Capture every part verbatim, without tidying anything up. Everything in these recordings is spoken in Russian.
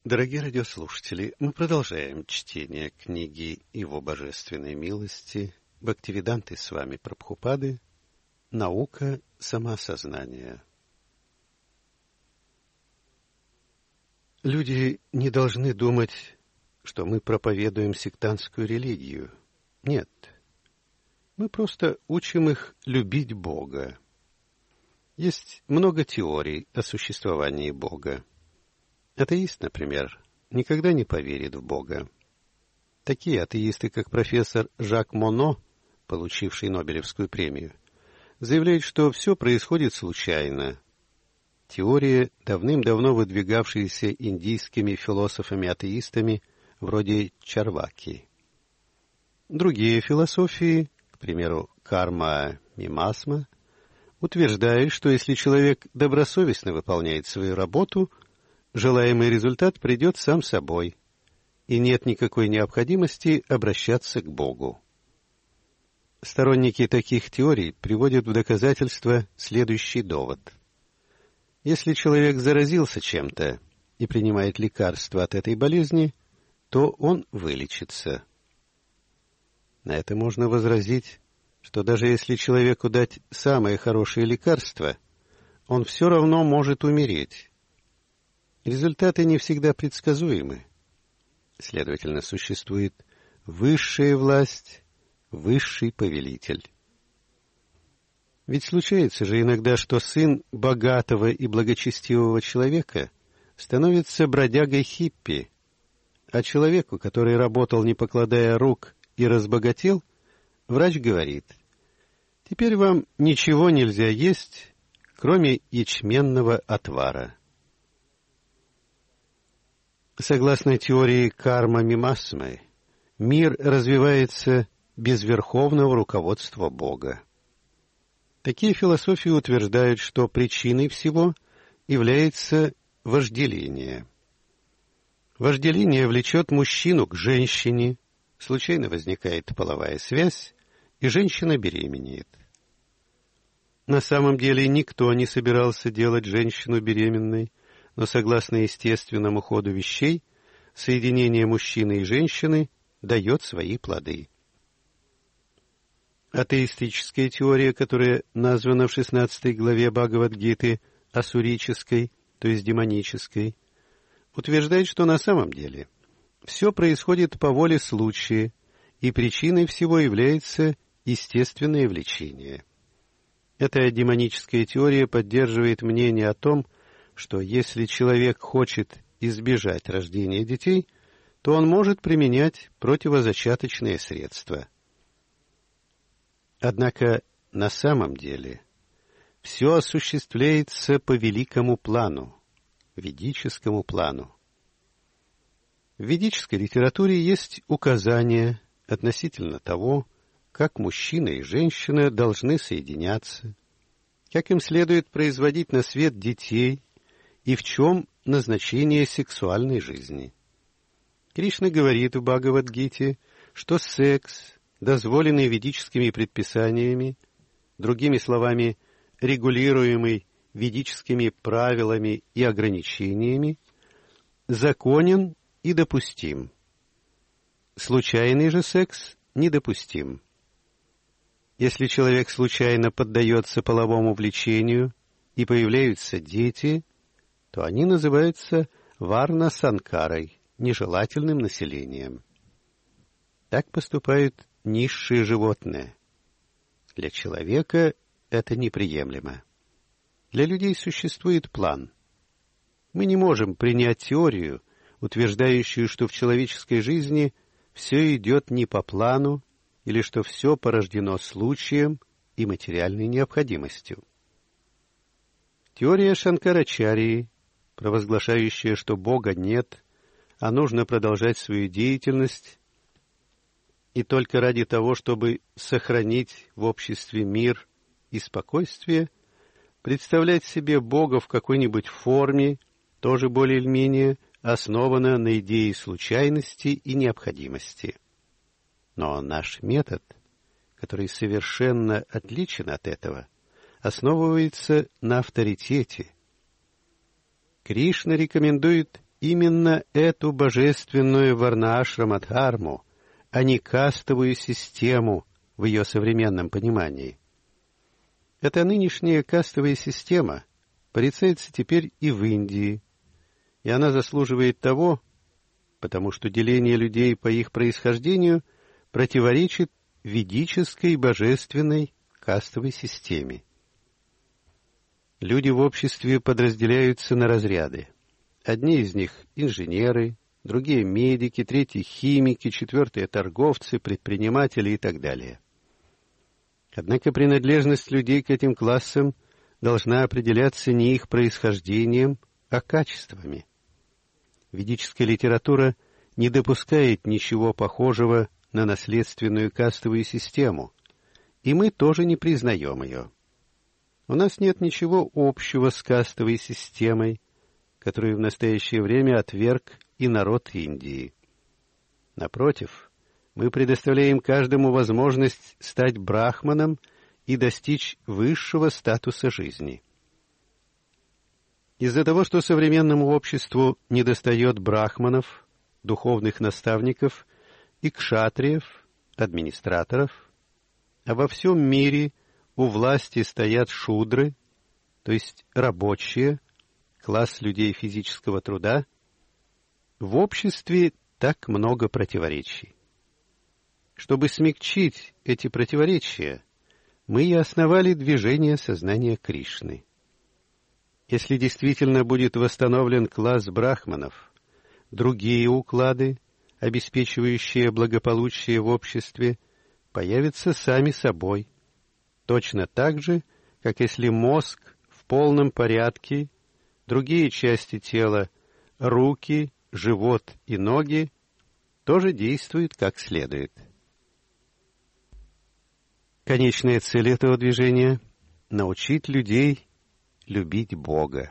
Дорогие радиослушатели, мы продолжаем чтение книги «Его божественной милости» Бхактивиданты Свами Прабхупады «Наука самоосознания». Люди не должны думать, что мы проповедуем сектантскую религию. Нет. Мы просто учим их любить Бога. Есть много теорий о существовании Бога. Атеист, например, никогда не поверит в Бога. Такие атеисты, как профессор Жак Моно, получивший Нобелевскую премию, заявляют, что все происходит случайно. Теория, давным-давно выдвигавшаяся индийскими философами-атеистами вроде Чарваки. Другие философии, к примеру, карма-мимасма, утверждают, что если человек добросовестно выполняет свою работу, желаемый результат придет сам собой, и нет никакой необходимости обращаться к Богу. Сторонники таких теорий приводят в доказательство следующий довод. Если человек заразился чем-то и принимает лекарство от этой болезни, то он вылечится. На это можно возразить, что даже если человеку дать самое хорошее лекарство, он все равно может умереть. Результаты не всегда предсказуемы. Следовательно, существует высшая власть, высший повелитель. Ведь случается же иногда, что сын богатого и благочестивого человека становится бродягой-хиппи, а человеку, который работал, не покладая рук, и разбогател, врач говорит: «Теперь вам ничего нельзя есть, кроме ячменного отвара». Согласно теории карма-мимасмы, мир развивается без верховного руководства Бога. Такие философии утверждают, что причиной всего является вожделение. Вожделение влечет мужчину к женщине, случайно возникает половая связь, и женщина беременеет. На самом деле никто не собирался делать женщину беременной, но согласно естественному ходу вещей, соединение мужчины и женщины дает свои плоды. Атеистическая теория, которая названа в шестнадцатой главе Бхагавад-гиты асурической, то есть демонической, утверждает, что на самом деле все происходит по воле случая, и причиной всего является естественное влечение. Эта демоническая теория поддерживает мнение о том, что если человек хочет избежать рождения детей, то он может применять противозачаточные средства. Однако на самом деле все осуществляется по великому плану, ведическому плану. В ведической литературе есть указания относительно того, как мужчина и женщина должны соединяться, как им следует производить на свет детей и в чем назначение сексуальной жизни. Кришна говорит в Бхагавад-гите, что секс, дозволенный ведическими предписаниями, другими словами, регулируемый ведическими правилами и ограничениями, законен и допустим. Случайный же секс недопустим. Если человек случайно поддается половому влечению и появляются дети, то они называются варна-санкарой, нежелательным населением. Так поступают низшие животные. Для человека это неприемлемо. Для людей существует план. Мы не можем принять теорию, утверждающую, что в человеческой жизни все идет не по плану, или что все порождено случаем и материальной необходимостью. Теория Шанкарачарьи, провозглашающая, что Бога нет, а нужно продолжать свою деятельность, и только ради того, чтобы сохранить в обществе мир и спокойствие, представлять себе Бога в какой-нибудь форме, тоже более или менее, основана на идее случайности и необходимости. Но наш метод, который совершенно отличен от этого, основывается на авторитете. Кришна рекомендует именно эту божественную варна-ашрама-дхарму, а не кастовую систему в ее современном понимании. Эта нынешняя кастовая система порицается теперь и в Индии, и она заслуживает того, потому что деление людей по их происхождению противоречит ведической божественной кастовой системе. Люди в обществе подразделяются на разряды. Одни из них — инженеры, другие — медики, третьи — химики, четвертые — торговцы, предприниматели и так далее. Однако принадлежность людей к этим классам должна определяться не их происхождением, а качествами. Ведическая литература не допускает ничего похожего на наследственную кастовую систему, и мы тоже не признаем ее. У нас нет ничего общего с кастовой системой, которую в настоящее время отверг и народ Индии. Напротив, мы предоставляем каждому возможность стать брахманом и достичь высшего статуса жизни. Из-за того, что современному обществу недостает брахманов, духовных наставников и кшатриев, администраторов, а во всем мире у власти стоят шудры, то есть рабочие, класс людей физического труда, в обществе так много противоречий. Чтобы смягчить эти противоречия, мы и основали движение сознания Кришны. Если действительно будет восстановлен класс брахманов, другие уклады, обеспечивающие благополучие в обществе, появятся сами собой, точно так же, как если мозг в полном порядке, другие части тела, руки, живот и ноги, тоже действуют как следует. Конечная цель этого движения — научить людей любить Бога.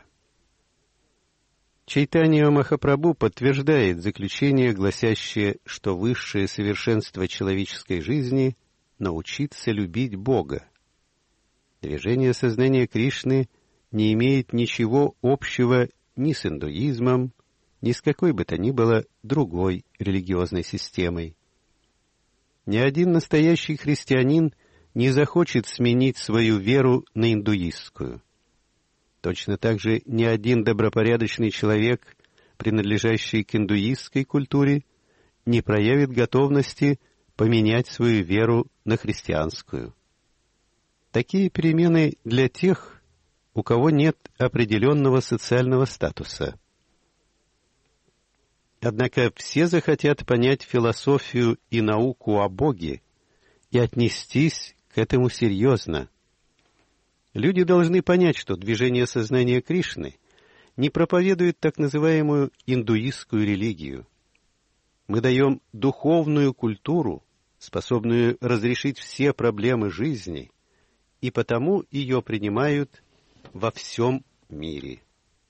Чайтанья Махапрабху подтверждает заключение, гласящее, что высшее совершенство человеческой жизни — научиться любить Бога. Движение сознания Кришны не имеет ничего общего ни с индуизмом, ни с какой бы то ни было другой религиозной системой. Ни один настоящий христианин не захочет сменить свою веру на индуистскую. Точно так же ни один добропорядочный человек, принадлежащий к индуистской культуре, не проявит готовности поменять свою веру на христианскую. Такие перемены для тех, у кого нет определенного социального статуса. Однако все захотят понять философию и науку о Боге и отнестись к этому серьезно. Люди должны понять, что движение сознания Кришны не проповедует так называемую индуистскую религию. Мы даем духовную культуру, способную разрешить все проблемы жизни, и потому ее принимают во всем мире.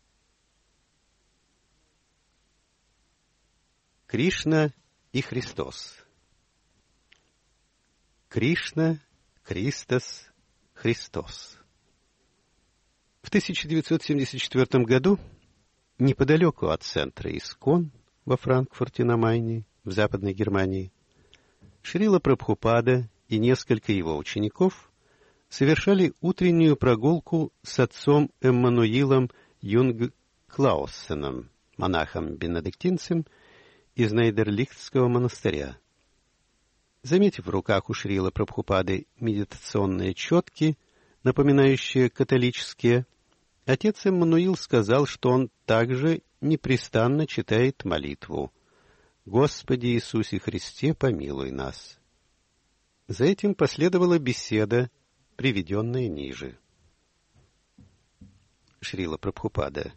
Кришна и Христос. Кришна, Христос, Христос. В тысяча девятьсот семьдесят четвёртом году, неподалеку от центра Искон, во Франкфурте на Майне, в Западной Германии, Шрила Прабхупада и несколько его учеников совершали утреннюю прогулку с отцом Эммануилом Юнг-Клаусеном, монахом-бенедиктинцем из Нейдерлихтского монастыря. Заметив в руках у Шрила Прабхупады медитационные четки, напоминающие католические, отец Эммануил сказал, что он также непрестанно читает молитву «Господи Иисусе Христе, помилуй нас». За этим последовала беседа, приведенная ниже. Шрила Прабхупада.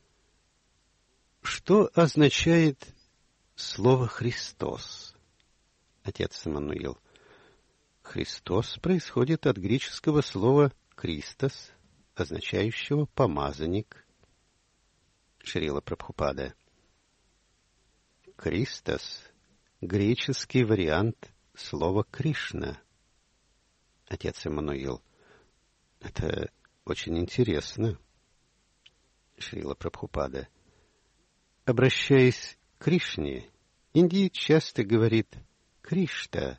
Что означает слово «Христос»? Отец Эммануил. Христос происходит от греческого слова «Христос», означающего «помазанник». Шрила Прабхупада. Христос — греческий вариант слова «Кришна». Отец Эммануил. Это очень интересно. Шрила Прабхупада. Обращаясь к Кришне, индиец часто говорит «Кришта».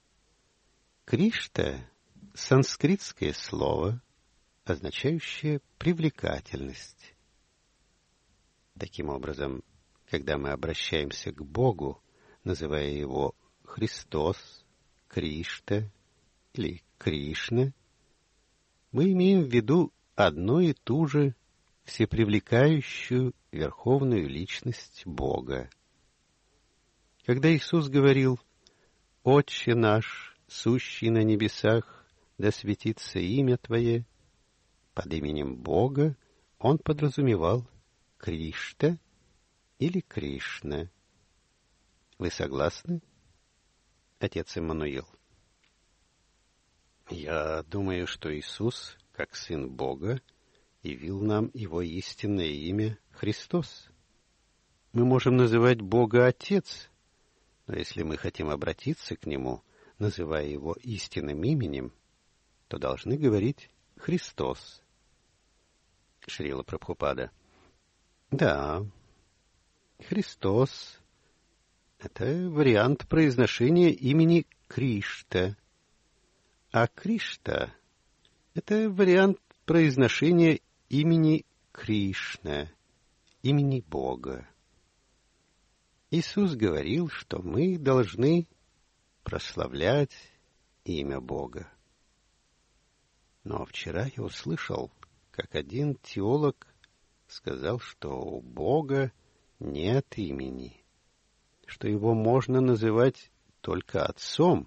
Кришта — санскритское слово, означающее привлекательность. Таким образом, когда мы обращаемся к Богу, называя Его Христос, Кришта или Кришна, мы имеем в виду одну и ту же всепривлекающую верховную личность Бога. Когда Иисус говорил «Отче наш, сущий на небесах, да светится имя Твое», под именем Бога Он подразумевал Кришта или Кришна. Вы согласны, отец Иммануил? Я думаю, что Иисус, как Сын Бога, явил нам Его истинное имя Христос. Мы можем называть Бога Отец, но если мы хотим обратиться к Нему, называя Его истинным именем, то должны говорить Христос. Шрила Прабхупада. Да, Христос — это вариант произношения имени Кришта, а Кришта — это вариант произношения имени Кришна, имени Бога. Иисус говорил, что мы должны прославлять имя Бога. Но вчера я услышал, как один теолог сказал, что у Бога нет имени, что Его можно называть только Отцом.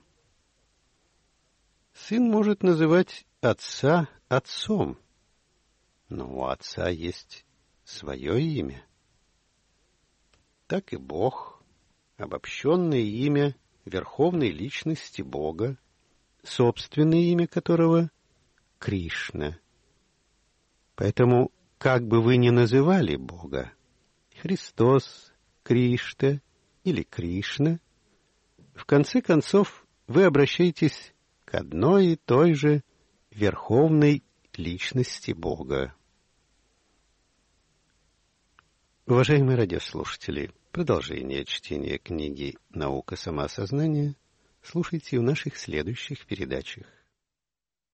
Сын может называть Отца Отцом, но у Отца есть свое имя. Так и Бог, обобщенное имя Верховной Личности Бога, собственное имя которого — Кришна. Поэтому, как бы вы ни называли Бога, Христос, Кришта или Кришна, в конце концов вы обращаетесь к одной и той же Верховной Личности Бога. Уважаемые радиослушатели, продолжение чтения книги «Наука самоосознания» слушайте в наших следующих передачах.